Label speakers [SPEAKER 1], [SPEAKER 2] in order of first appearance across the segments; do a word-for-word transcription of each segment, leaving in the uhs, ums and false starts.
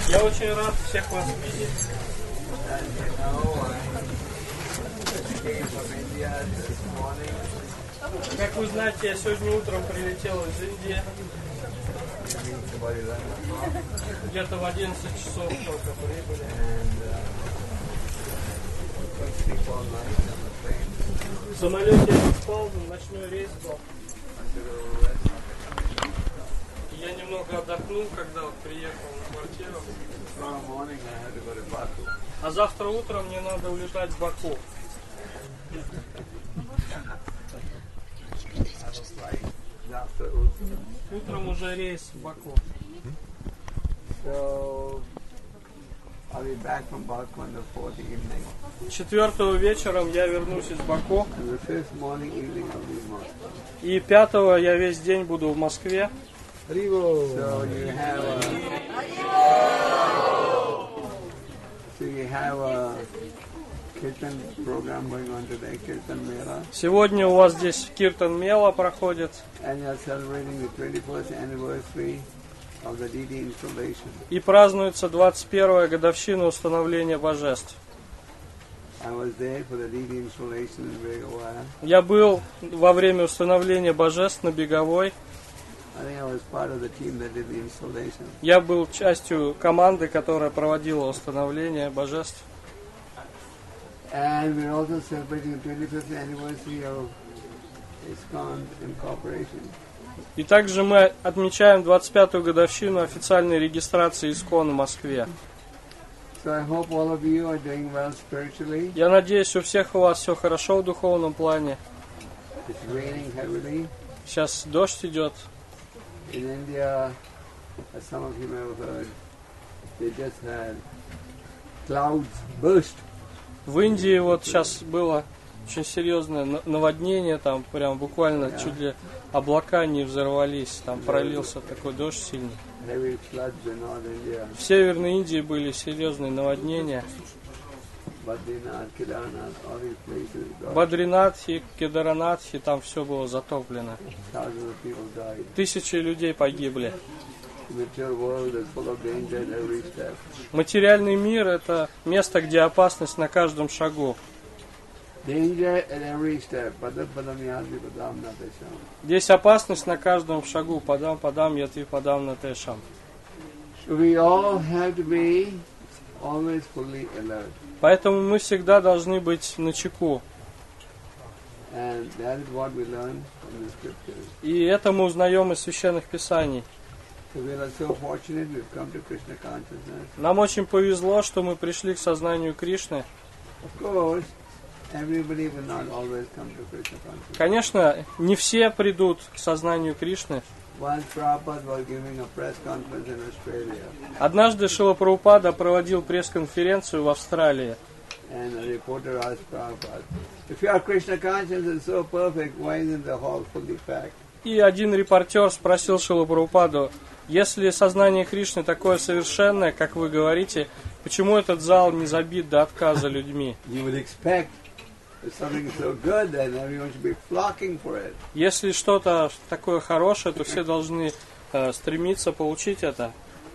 [SPEAKER 1] Я очень рад всех вас видеть. Как вы знаете, я сегодня утром прилетел из Индии. Где-то в одиннадцать часов только прибыли. В самолете я спал, ночной рейс был. Я немного отдохнул, когда вот приехал на квартиру. А завтра утром мне надо улетать в Баку. Утром уже рейс в Баку. Четвертого вечером я вернусь из Баку. И пятого я весь день буду в Москве.
[SPEAKER 2] So you have a, so you have a Kirtan program going on today, Kirtan Mela.
[SPEAKER 1] Сегодня у вас здесь Киртан Мела проходит.
[SPEAKER 2] And you're celebrating the twenty-first anniversary of the ди ди installation.
[SPEAKER 1] И празднуется двадцать первая годовщина установления божеств.
[SPEAKER 2] I was there for the ди ди installation in Begawaya.
[SPEAKER 1] Я был во время установления божеств на Беговой.
[SPEAKER 2] I think I was part of the team that did the installation.
[SPEAKER 1] Я был частью команды, которая проводила установление божеств.
[SPEAKER 2] And we're also celebrating the twenty-fifth anniversary of ISKCON Incorporation.
[SPEAKER 1] И также мы отмечаем двадцать пятую годовщину официальной регистрации ИСКОН в Москве.
[SPEAKER 2] So I hope all of you are doing well spiritually.
[SPEAKER 1] Я надеюсь, у всех у вас все хорошо в духовном плане.
[SPEAKER 2] It's raining heavily.
[SPEAKER 1] Сейчас дождь идет.
[SPEAKER 2] In India, as some of you may have heard, they just had clouds burst.
[SPEAKER 1] В Индии вот сейчас было очень серьезное наводнение, там прям буквально yeah. чуть ли облака не взорвались, там пролился такой дождь сильный.
[SPEAKER 2] Heavy floods in North India.
[SPEAKER 1] В Северной Индии были серьезные наводнения.
[SPEAKER 2] Badrinath, Kedarnath, all these places.
[SPEAKER 1] Бадринатхи, Кедаранатхи, там все было затоплено.
[SPEAKER 2] Thousands of people died.
[SPEAKER 1] Тысячи людей погибли.
[SPEAKER 2] The material world is full of danger at every step.
[SPEAKER 1] Материальный мир — это место, где опасность на каждом шагу.
[SPEAKER 2] Danger at every step. Padam padam yadvi padam natesham.
[SPEAKER 1] Здесь опасность на каждом шагу. Падам, падам, ятви, падам, натешам.
[SPEAKER 2] We all have to be always fully alert.
[SPEAKER 1] Поэтому мы всегда должны быть начеку.
[SPEAKER 2] And that is what we learn from the scriptures.
[SPEAKER 1] И это мы узнаем из священных писаний.
[SPEAKER 2] So we are so fortunate we've come to Krishna consciousness.
[SPEAKER 1] Нам очень повезло, что мы пришли к сознанию Кришны.
[SPEAKER 2] Of course, everybody will not always come to Krishna consciousness.
[SPEAKER 1] Конечно, не все придут к сознанию Кришны.
[SPEAKER 2] Once Prabhupada was giving a press conference in Australia.
[SPEAKER 1] Однажды Шрила Прабхупада проводил пресс-конференцию в Австралии.
[SPEAKER 2] And a reporter asked Prabhupada, if your Krishna consciousness is so perfect, why isn't the hall fully packed?
[SPEAKER 1] И один репортер спросил Шрилу Прабхупаду, если сознание Кришны такое совершенное, как вы говорите, почему этот зал не забит до отказа людьми?
[SPEAKER 2] You would expect something so good that everyone should be flocking for it.
[SPEAKER 1] Если что-то такое хорошее, то все должны э, стремиться получить это.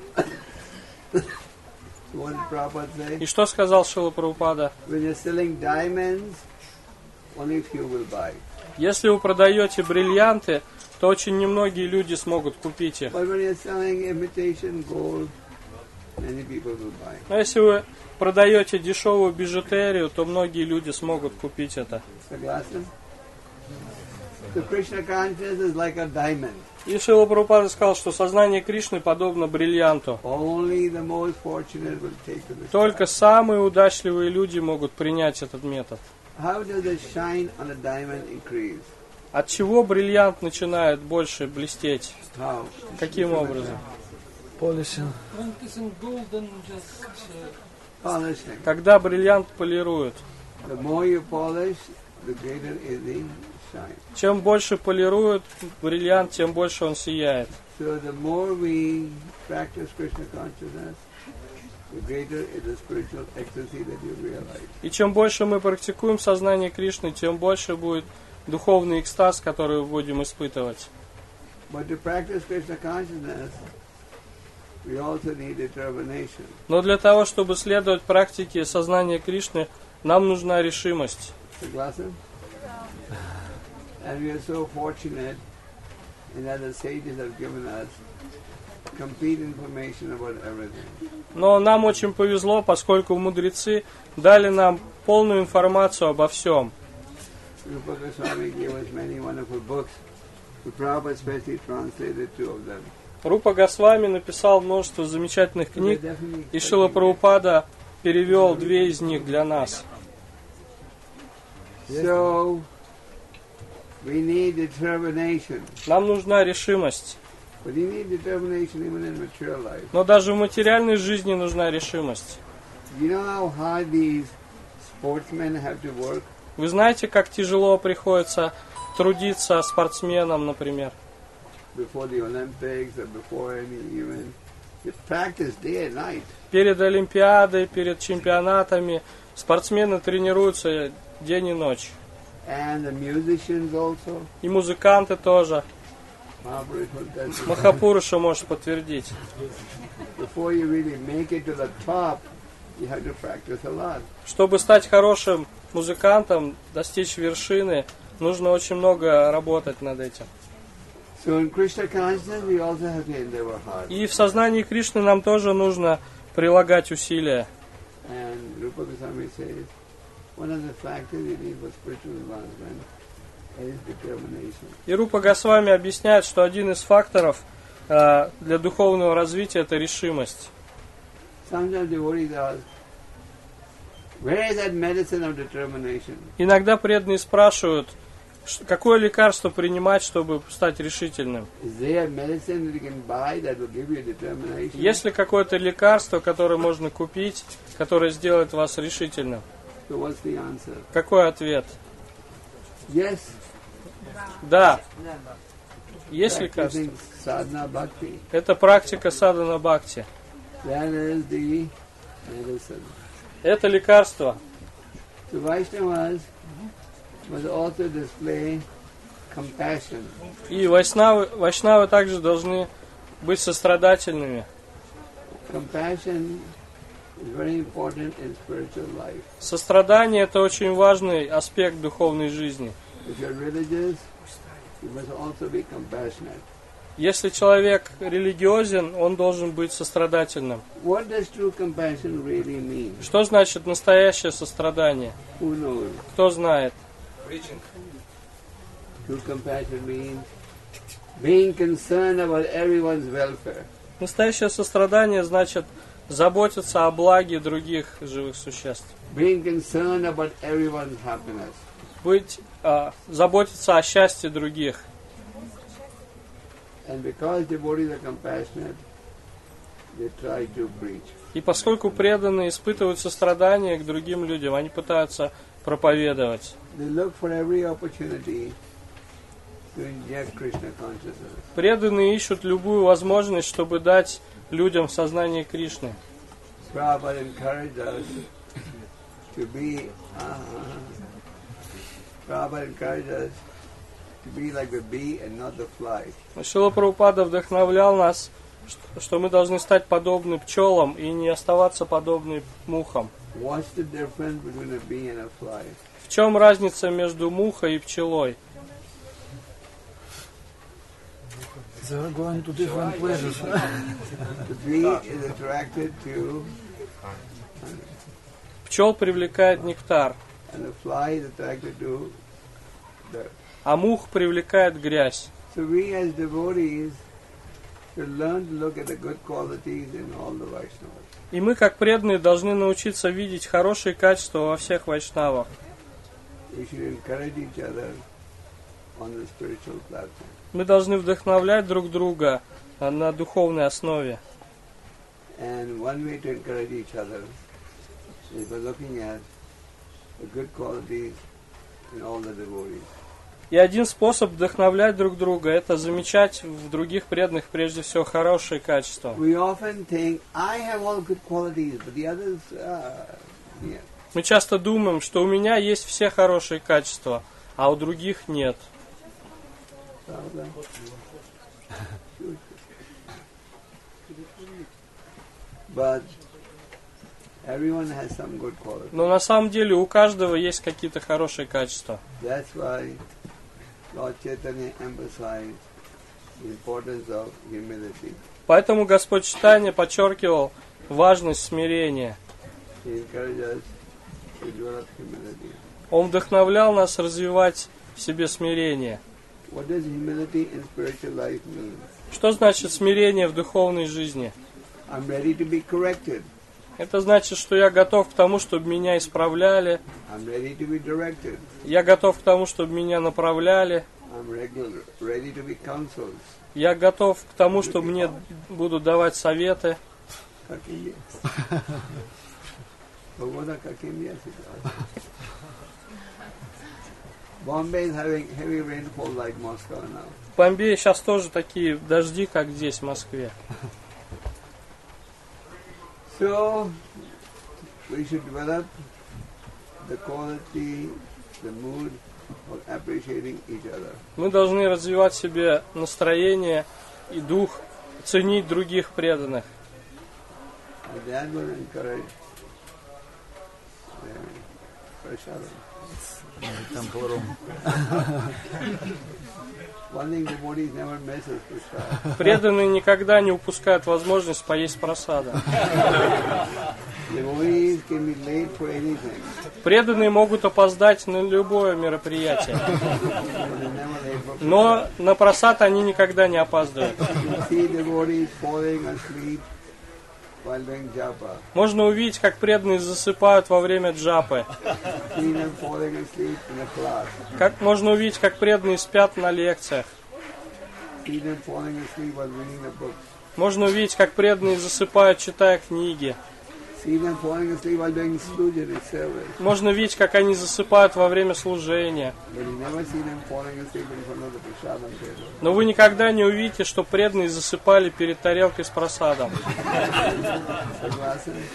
[SPEAKER 2] What did Prabhupada say?
[SPEAKER 1] И что сказал Шрила Прабхупада?
[SPEAKER 2] When you're selling diamonds, only few will buy.
[SPEAKER 1] Если вы продаете бриллианты, то очень немногие люди смогут купить их.
[SPEAKER 2] But when you're selling imitation gold, many people will buy.
[SPEAKER 1] Но если вы продаете дешевую бижутерию, то многие люди смогут купить это.
[SPEAKER 2] Согласен? The Krishna consciousness is like a diamond.
[SPEAKER 1] И Шрила Прабхупада сказал, что сознание Кришны подобно бриллианту.
[SPEAKER 2] Only the most fortunate will take to this.
[SPEAKER 1] Только самые удачливые люди могут принять этот метод.
[SPEAKER 2] How does the shine on a diamond increase?
[SPEAKER 1] От чего бриллиант начинает больше блестеть?
[SPEAKER 2] How?
[SPEAKER 1] Каким образом?
[SPEAKER 2] Polishing. Polishing.
[SPEAKER 1] Когда бриллиант полируют.
[SPEAKER 2] The more you polish, the greater is the shine.
[SPEAKER 1] Чем больше полируют бриллиант, тем больше он сияет.
[SPEAKER 2] So the more we practice Krishna consciousness, the greater is the spiritual ecstasy that you realize.
[SPEAKER 1] И чем больше мы практикуем сознание Кришны, тем больше будет духовный экстаз, который мы будем испытывать.
[SPEAKER 2] But to practice Krishna consciousness, we also need determination.
[SPEAKER 1] Но для того, чтобы следовать практике сознания Кришны, нам нужна решимость.
[SPEAKER 2] Soglasa? And we are so fortunate in that the sages have given us complete information about everything.
[SPEAKER 1] Но нам очень повезло, поскольку мудрецы дали нам полную информацию обо всем.
[SPEAKER 2] Rupa Goswami gave us many wonderful books. The Prabhupada especially translated two of them.
[SPEAKER 1] Рупа Госвами написал множество замечательных книг, и Шрила Прабхупада перевел две из них для нас.
[SPEAKER 2] So, we need determination.
[SPEAKER 1] Нам нужна решимость.
[SPEAKER 2] But you need determination even in material life.
[SPEAKER 1] Но даже в материальной жизни нужна решимость.
[SPEAKER 2] You know how hard these sportsmen have to work?
[SPEAKER 1] Вы знаете, как тяжело приходится трудиться спортсменам, например.
[SPEAKER 2] Before the Olympics or before any event. They practice day and night.
[SPEAKER 1] Перед Олимпиадой, перед чемпионатами спортсмены тренируются день и ночь.
[SPEAKER 2] And the musicians also.
[SPEAKER 1] И музыканты тоже.
[SPEAKER 2] Mahapurush
[SPEAKER 1] Махапуруша может подтвердить.
[SPEAKER 2] Before you really make it to the top, you have to practice a lot.
[SPEAKER 1] Чтобы стать хорошим музыкантом, достичь вершины, нужно очень много работать над этим.
[SPEAKER 2] So in Krishna consciousness, we also have to endeavor hard.
[SPEAKER 1] И в сознании Кришны нам тоже нужно прилагать усилия.
[SPEAKER 2] And Rupa Goswami says, one of the factors you need for spiritual advancement is determination.
[SPEAKER 1] И Рупа Госвами объясняет, что один из факторов э, для духовного развития – это решимость.
[SPEAKER 2] Sometimes devotees ask, where is that medicine of determination?
[SPEAKER 1] Иногда преданные спрашивают, ш- какое лекарство принимать, чтобы стать решительным.
[SPEAKER 2] Is there a medicine that you can buy that will give you determination?
[SPEAKER 1] Есть ли какое-то лекарство, которое можно купить, которое сделает вас решительным?
[SPEAKER 2] So what's the answer?
[SPEAKER 1] Какой ответ?
[SPEAKER 2] Yes.
[SPEAKER 1] Да. Есть лекарство?
[SPEAKER 2] Practicing sadhana bhakti.
[SPEAKER 1] Это практика садхана бхакти.
[SPEAKER 2] That is the medicine.
[SPEAKER 1] Это лекарство.
[SPEAKER 2] So Vaishnavas must also display compassion.
[SPEAKER 1] И вайшнавы, вайшнавы также должны быть сострадательными.
[SPEAKER 2] Compassion is very important in spiritual life.
[SPEAKER 1] Сострадание – это очень важный аспект духовной жизни.
[SPEAKER 2] If you're religious, you must also be compassionate.
[SPEAKER 1] Если человек религиозен, он должен быть сострадательным.
[SPEAKER 2] What does true compassion really mean?
[SPEAKER 1] Что значит настоящее сострадание?
[SPEAKER 2] Who knows?
[SPEAKER 1] Кто знает?
[SPEAKER 2] True compassion means being concerned about everyone's welfare.
[SPEAKER 1] Настоящее сострадание значит заботиться о благе других живых существ.
[SPEAKER 2] Being concerned about everyone's happiness.
[SPEAKER 1] Быть, а, заботиться о счастье других.
[SPEAKER 2] And because devotees are compassionate, they try to preach.
[SPEAKER 1] И поскольку преданные испытывают сострадание к другим людям, они пытаются проповедовать.
[SPEAKER 2] They look for every opportunity to inject Krishna consciousness.
[SPEAKER 1] Преданные ищут любую возможность, чтобы дать людям сознание Кришны.
[SPEAKER 2] Prabhupada encouraged us to be, uh, Prabhupada encouraged us to be like the bee and not the fly.
[SPEAKER 1] Шрила Прабхупада вдохновлял нас, что- что мы должны стать подобны пчелам и не оставаться подобны мухам.
[SPEAKER 2] What's the difference between a bee and a fly?
[SPEAKER 1] В чем разница между мухой и пчелой?
[SPEAKER 3] They are going to different places.
[SPEAKER 2] The bee is attracted to,
[SPEAKER 1] Пчел привлекает нектар,
[SPEAKER 2] and the fly is attracted to dirt.
[SPEAKER 1] а мух привлекает грязь.
[SPEAKER 2] So we as devotees should learn to look at the good qualities in all the Vaishnavas.
[SPEAKER 1] И мы, как преданные, должны научиться видеть хорошие качества во всех вайшнавах.
[SPEAKER 2] We should encourage each other on the spiritual platform.
[SPEAKER 1] Мы должны вдохновлять друг друга а, на духовной основе.
[SPEAKER 2] And one way to encourage each other is by looking at the good qualities in all the devotees.
[SPEAKER 1] И один способ вдохновлять друг друга – это замечать в других преданных прежде всего хорошие качества.
[SPEAKER 2] We often think, I have all good qualities, but the others, uh, yeah.
[SPEAKER 1] Мы часто думаем, что у меня есть все хорошие качества, а у других нет.
[SPEAKER 2] Prabhupada. But everyone has some good qualities.
[SPEAKER 1] Но на самом деле у каждого есть какие-то хорошие качества.
[SPEAKER 2] That's why Lord Chaitanya emphasized the importance of humility.
[SPEAKER 1] Поэтому Господь Чайтанья подчеркивал важность смирения.
[SPEAKER 2] He encouraged us to develop humility.
[SPEAKER 1] Он вдохновлял нас развивать в себе смирение.
[SPEAKER 2] What does humility in spiritual life mean?
[SPEAKER 1] Что значит смирение в духовной жизни?
[SPEAKER 2] I'm ready to be corrected.
[SPEAKER 1] Это значит, что я готов к тому, чтобы меня исправляли.
[SPEAKER 2] I'm ready to be directed.
[SPEAKER 1] Я готов к тому, чтобы меня направляли.
[SPEAKER 2] I'm regular, ready to be counseled.
[SPEAKER 1] Я готов к тому, чтобы мне будут давать советы.
[SPEAKER 2] Каким yes. Погода каким yes. Bombay is having heavy rainfall like Moscow now.
[SPEAKER 1] В Бомбее сейчас тоже такие дожди, как здесь, в Москве.
[SPEAKER 2] So, we should develop the quality, the mood of appreciating each other.
[SPEAKER 1] Мы должны развивать в себе настроение и дух, ценить других преданных.
[SPEAKER 2] And that will encourage the prasada.
[SPEAKER 3] Temple room.
[SPEAKER 2] One thing devotees never miss is prasada.
[SPEAKER 1] Преданные никогда не упускают возможность поесть прасада.
[SPEAKER 2] Devotees can be late for anything,
[SPEAKER 1] Преданные могут опоздать на любое мероприятие,
[SPEAKER 2] but they're never late for prasada.
[SPEAKER 1] но на прасад они никогда не опаздывают.
[SPEAKER 2] You see devotees falling asleep while doing japa.
[SPEAKER 1] Можно увидеть, как преданные засыпают во время джапы.
[SPEAKER 2] See them falling asleep in a class.
[SPEAKER 1] Как можно увидеть, как преданные спят на лекциях.
[SPEAKER 2] See them falling asleep while reading the books.
[SPEAKER 1] Можно увидеть, как преданные засыпают, читая книги.
[SPEAKER 2] See them falling asleep while doing studious service.
[SPEAKER 1] Можно видеть, как они засыпают во время служения.
[SPEAKER 2] But you never see them falling asleep in front of the prasadam table.
[SPEAKER 1] Но вы никогда не увидите, что преданные засыпали перед тарелкой с прасадом.
[SPEAKER 2] Sadhvasan.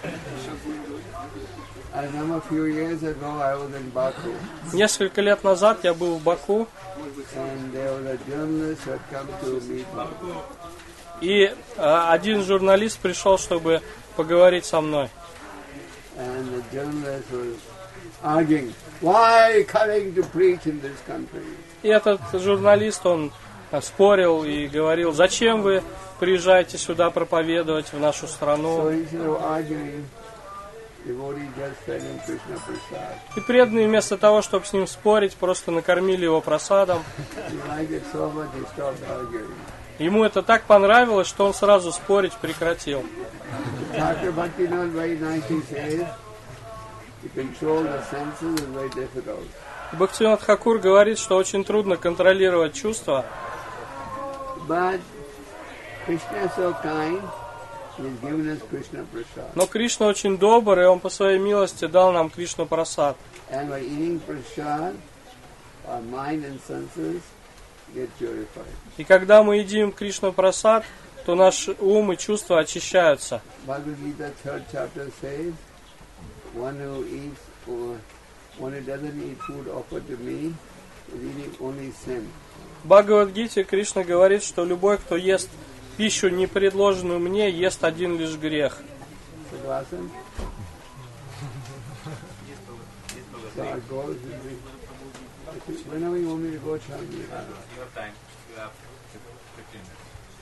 [SPEAKER 2] I remember a few years ago I was in Baku,
[SPEAKER 1] Несколько лет назад я был в Баку,
[SPEAKER 2] and there was a journalist who had come to meet me.
[SPEAKER 1] и э, один журналист пришел, чтобы поговорить со мной.
[SPEAKER 2] And the journalist was arguing, why coming to preach in this country?
[SPEAKER 1] И этот журналист, он э, спорил и говорил, зачем вы приезжаете сюда проповедовать в нашу
[SPEAKER 2] So
[SPEAKER 1] страну.
[SPEAKER 2] instead of arguing, devotee just fed him Krishna prasad.
[SPEAKER 1] И преданные вместо того, чтобы с ним спорить, просто накормили его прасадом.
[SPEAKER 2] He liked it so much he stopped arguing.
[SPEAKER 1] Ему это так понравилось, что он сразу спорить прекратил.
[SPEAKER 2] Doctor Bhaktivinoda very nicely says, to control the senses is very difficult.
[SPEAKER 1] Бхактивинод Тхакур говорит, что очень трудно контролировать чувства,
[SPEAKER 2] But Krishna is so kind, he has given us Krishna prasad.
[SPEAKER 1] но Кришна очень добр, и он по своей милости дал нам Кришна прасад.
[SPEAKER 2] And by eating prasad, our mind and senses get purified.
[SPEAKER 1] И когда мы едим Кришна прасад, то наш ум и чувства очищаются.
[SPEAKER 2] Bhagavad Gita third chapter says, one who eats or one who doesn't eat food offered to me is eating only sin.
[SPEAKER 1] В Бхагавад-гите Кришна говорит, что любой, кто ест пищу, не предложенную мне, ест один лишь грех.
[SPEAKER 2] Sadhvasan. So our goal is to be, whenever you want me to go, tell me.
[SPEAKER 4] Your time, you have fifteen minutes.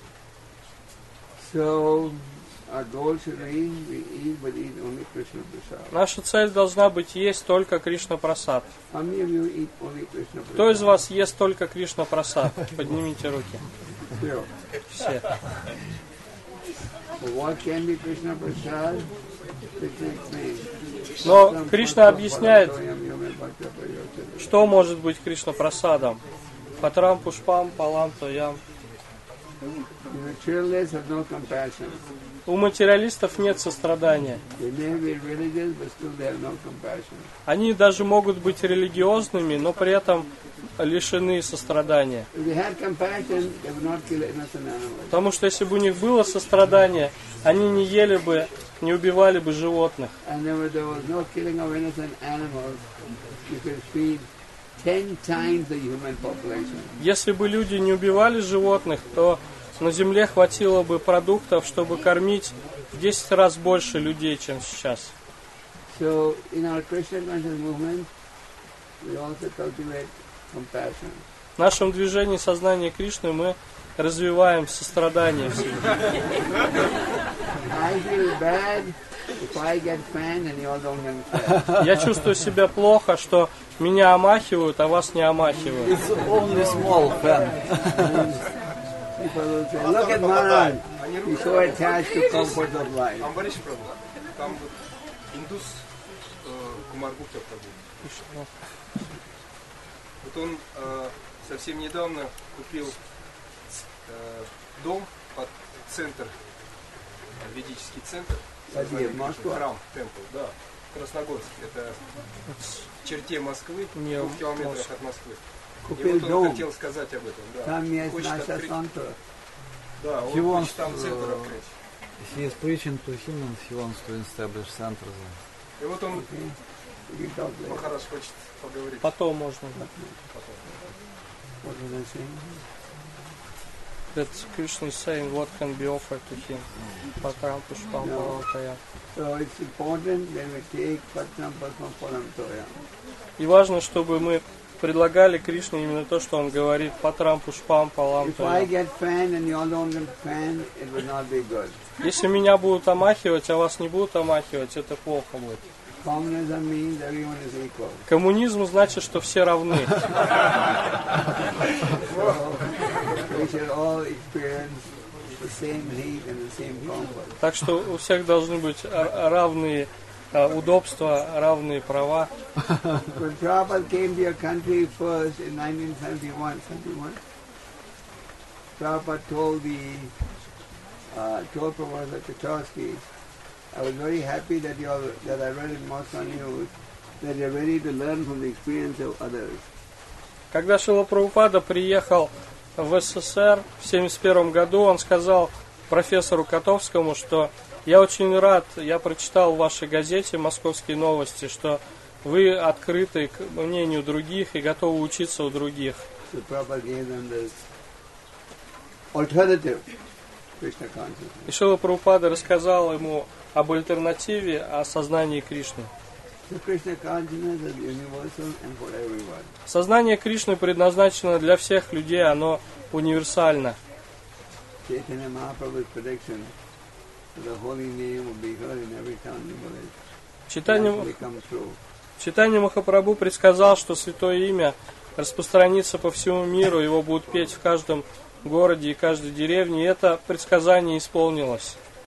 [SPEAKER 2] So our goal should be, we eat but eat only Krishna prasad.
[SPEAKER 1] Наша цель должна быть есть только Кришна прасад.
[SPEAKER 2] How many of you eat only Krishna
[SPEAKER 1] Кто из
[SPEAKER 2] prasad?
[SPEAKER 1] вас ест только Кришна прасад? Поднимите руки.
[SPEAKER 2] Zero.
[SPEAKER 1] Все.
[SPEAKER 2] But what can be Krishna prasad? Krishna explains.
[SPEAKER 1] Но Кришна объясняет, что может быть Кришна прасадом. Патрам пушпам палам тоям.
[SPEAKER 2] The materialists have no compassion.
[SPEAKER 1] У материалистов нет сострадания.
[SPEAKER 2] They may be religious, but still they have no compassion.
[SPEAKER 1] Они даже могут быть религиозными, но при этом лишены сострадания.
[SPEAKER 2] If they had compassion, they would not kill innocent animals.
[SPEAKER 1] Потому что если бы у них было сострадание, они не ели бы, не убивали бы животных.
[SPEAKER 2] And if there was no killing of innocent animals, you could feed ten times the human population.
[SPEAKER 1] Если бы люди не убивали животных, то на земле хватило бы продуктов, чтобы кормить в десять раз больше людей, чем сейчас.
[SPEAKER 2] So in our Krishna conscious movement, we also cultivate compassion.
[SPEAKER 1] В нашем движении сознания Кришны мы развиваем сострадание в себе.
[SPEAKER 2] I feel bad if I get fanned and you all don't get fanned.
[SPEAKER 1] Я чувствую себя плохо, что меня омахивают, а вас не омахивают.
[SPEAKER 3] It's only small fan.
[SPEAKER 2] People will say, look at Maharaj, he's so attached to comfort of life.
[SPEAKER 5] Амбариш Прабhu, там вот индус э, Кумаргупта Прабhu. Вот он э, совсем недавно купил э, дом под центр, э, ведический центр,
[SPEAKER 2] Где, в Москве?
[SPEAKER 5] храм, темпл, да, Красногорск, это в черте Москвы, в
[SPEAKER 1] Не,
[SPEAKER 5] двух километрах
[SPEAKER 1] Москва.
[SPEAKER 5] от Москвы. И
[SPEAKER 2] Купил
[SPEAKER 5] вот он
[SPEAKER 2] дом,
[SPEAKER 5] хотел сказать об этом, да.
[SPEAKER 2] там есть
[SPEAKER 5] Хочет
[SPEAKER 2] наша
[SPEAKER 5] открыть-
[SPEAKER 2] центра.
[SPEAKER 5] Да, он
[SPEAKER 3] He wants
[SPEAKER 5] хочет там центр
[SPEAKER 3] to-
[SPEAKER 5] открыть.
[SPEAKER 3] He is preaching to him and he wants to establish center there.
[SPEAKER 5] И вот он,
[SPEAKER 2] We can talk later.
[SPEAKER 5] Махарадж хочет поговорить.
[SPEAKER 1] Потом можно. Да.
[SPEAKER 2] What was I saying?
[SPEAKER 1] That Krishna is saying what can be offered to him. Патрам пушпам
[SPEAKER 2] No.
[SPEAKER 1] палатая.
[SPEAKER 2] So it's important that we take Patram Pasma Param Toya.
[SPEAKER 1] И важно, чтобы мы предлагали Кришне именно то, что он говорит. Патрам пушпам палам
[SPEAKER 2] If I
[SPEAKER 1] тоя.
[SPEAKER 2] get fanned and you all don't get fanned, it will not be good.
[SPEAKER 1] Если меня будут омахивать, а вас не будут омахивать, это плохо будет.
[SPEAKER 2] Communism means everyone is equal.
[SPEAKER 1] Коммунизм значит, что все равны.
[SPEAKER 2] We should all experience the same heat and the same comfort.
[SPEAKER 1] Так что у всех должны быть р- равные э, удобства, равные права.
[SPEAKER 2] When Prabhupada came to your country first in nineteen seventy-one, seventy-one, Prabhupada told the uh, told Professor Chachowski, I was very happy that you all, that I read in Moscow News that you're ready to learn from the experience of others.
[SPEAKER 1] Когда Шрила Прабхупада приехал в СССР в семьдесят первом году, он сказал профессору Котовскому, что я очень рад, я прочитал в вашей газете «Московские новости», что вы открыты к мнению других и готовы учиться у других.
[SPEAKER 2] So Prabhupada gave them this alternative Krishna consciousness.
[SPEAKER 1] И Шрила Прабхупада рассказал ему об альтернативе, о сознании Кришны.
[SPEAKER 2] So Krishna consciousness is universal and for everyone.
[SPEAKER 1] Сознание Кришны предназначено для всех людей, оно универсально.
[SPEAKER 2] Chaitanya Mahaprabhu's prediction that the holy name will be heard in every town and village
[SPEAKER 1] Читание,
[SPEAKER 2] actually come true.
[SPEAKER 1] Читание Махапрабху предсказал, что святое имя распространится по всему миру, его будут петь в каждом городе и каждой деревне, и это предсказание исполнилось.